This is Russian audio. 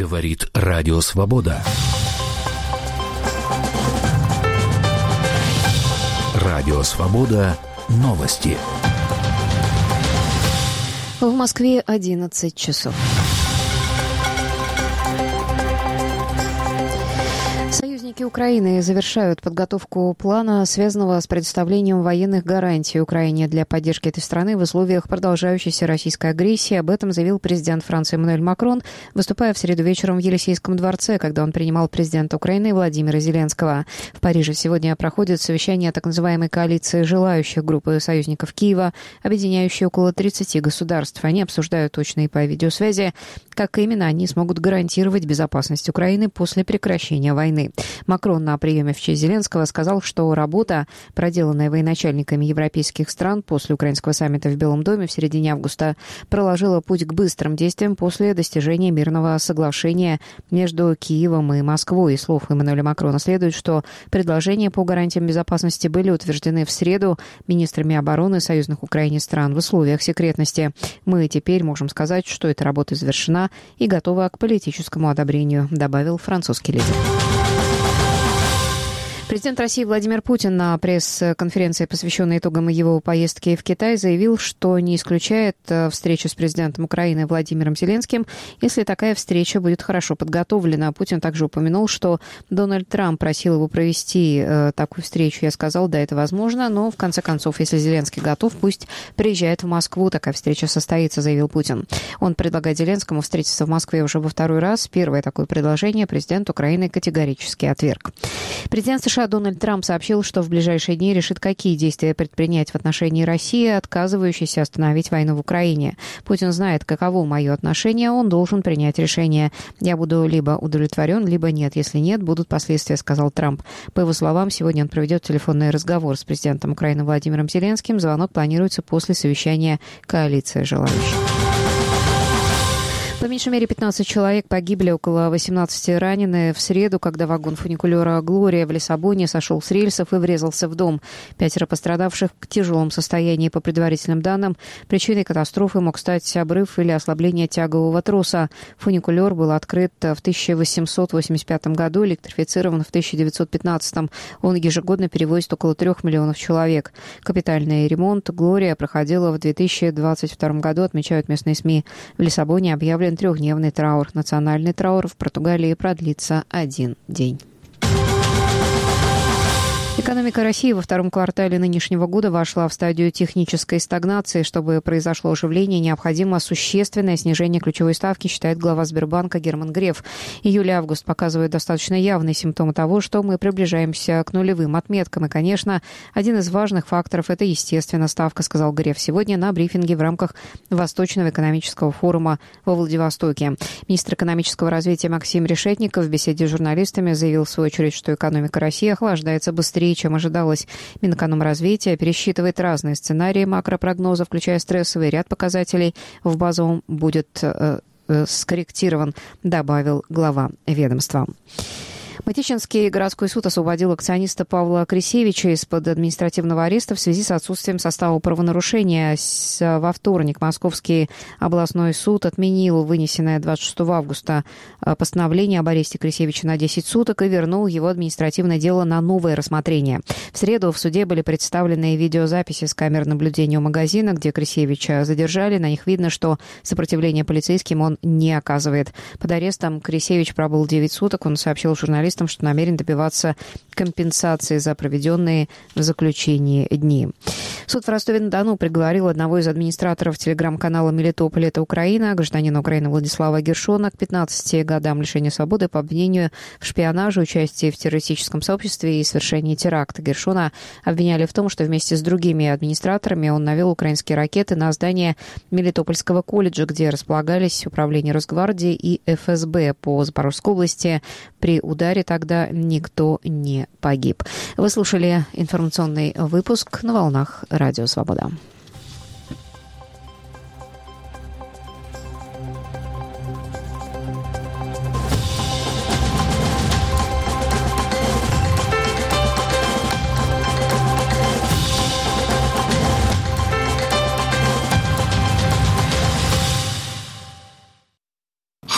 Говорит Радио Свобода. Радио Свобода. Новости. В Москве 11 часов. Союзники Украины завершают подготовку плана, связанного с предоставлением военных гарантий Украине для поддержки этой страны в условиях продолжающейся российской агрессии. Об этом заявил президент Франции Эммануэль Макрон, выступая в среду вечером в Елисейском дворце, когда он принимал президента Украины Владимира Зеленского. В Париже сегодня проходит совещание так называемой коалиции желающих группы союзников Киева, объединяющей около 30 государств. Они обсуждают точно и по видеосвязи, как именно они смогут гарантировать безопасность Украины после прекращения войны. Макрон на приеме в честь Зеленского сказал, что работа, проделанная военачальниками европейских стран после украинского саммита в Белом доме в середине августа, проложила путь к быстрым действиям после достижения мирного соглашения между Киевом и Москвой. Из слов Эммануэля Макрона следует, что предложения по гарантиям безопасности были утверждены в среду министрами обороны союзных Украине стран в условиях секретности. Мы теперь можем сказать, что эта работа завершена и готова к политическому одобрению, добавил французский лидер. Президент России Владимир Путин на пресс-конференции, посвященной итогам его поездки в Китай, заявил, что не исключает встречу с президентом Украины Владимиром Зеленским, если такая встреча будет хорошо подготовлена. Путин также упомянул, что Дональд Трамп просил его провести такую встречу. Я сказал, да, это возможно, но в конце концов, если Зеленский готов, пусть приезжает в Москву. Такая встреча состоится, заявил Путин. Он предлагает Зеленскому встретиться в Москве уже во второй раз. Первое такое предложение президент Украины категорически отверг. Президент США Дональд Трамп сообщил, что в ближайшие дни решит, какие действия предпринять в отношении России, отказывающейся остановить войну в Украине. Путин знает, каково мое отношение, он должен принять решение. Я буду либо удовлетворен, либо нет. Если нет, будут последствия, сказал Трамп. По его словам, сегодня он проведет телефонный разговор с президентом Украины Владимиром Зеленским. Звонок планируется после совещания коалиции желающих. По меньшей мере 15 человек погибли, около 18 ранены в среду, когда вагон фуникулера «Глория» в Лиссабоне сошел с рельсов и врезался в дом. 5 пострадавших в тяжелом состоянии. По предварительным данным, причиной катастрофы мог стать обрыв или ослабление тягового троса. Фуникулер был открыт в 1885 году, электрифицирован в 1915. Он ежегодно перевозит около 3 миллионов человек. Капитальный ремонт «Глория» проходила в 2022 году, отмечают местные СМИ. В Лиссабоне объявлен трехдневный траур. Национальный траур в Португалии продлится 1 день. Экономика России во втором квартале нынешнего года вошла в стадию технической стагнации. Чтобы произошло оживление, необходимо существенное снижение ключевой ставки, считает глава Сбербанка Герман Греф. Июль и август показывают достаточно явные симптомы того, что мы приближаемся к нулевым отметкам. И, конечно, один из важных факторов – это, естественно, ставка, сказал Греф сегодня на брифинге в рамках Восточного экономического форума во Владивостоке. Министр экономического развития Максим Решетников в беседе с журналистами заявил, в свою очередь, что экономика России охлаждается быстрее, чем ожидалось. Минэкономразвития пересчитывает разные сценарии макропрогноза, включая стрессовый ряд показателей. В базовом будет скорректирован, добавил глава ведомства. Мытищинский городской суд освободил акциониста Павла Крисевича из-под административного ареста в связи с отсутствием состава правонарушения. Во вторник Московский областной суд отменил вынесенное 26 августа постановление об аресте Крисевича на 10 суток и вернул его административное дело на новое рассмотрение. В среду в суде были представлены видеозаписи с камер наблюдения у магазина, где Крисевича задержали. На них видно, что сопротивление полицейским он не оказывает. Под арестом Крисевич пробыл 9 суток. Он сообщил журналистам, что намерен добиваться компенсации за проведенные в заключении дни. Суд в Ростове-на-Дону приговорил одного из администраторов телеграм-канала «Мелитополь. Это Украина», гражданина Украины Владислава Гершона, к 15 годам лишения свободы по обвинению в шпионаже, участии в террористическом сообществе и совершении теракта. Гершона обвиняли в том, что вместе с другими администраторами он навел украинские ракеты на здание Мелитопольского колледжа, где располагались управление Росгвардии и ФСБ по Запорожской области. При ударе тогда никто не погиб. Вы слушали информационный выпуск на волнах Радио Свобода.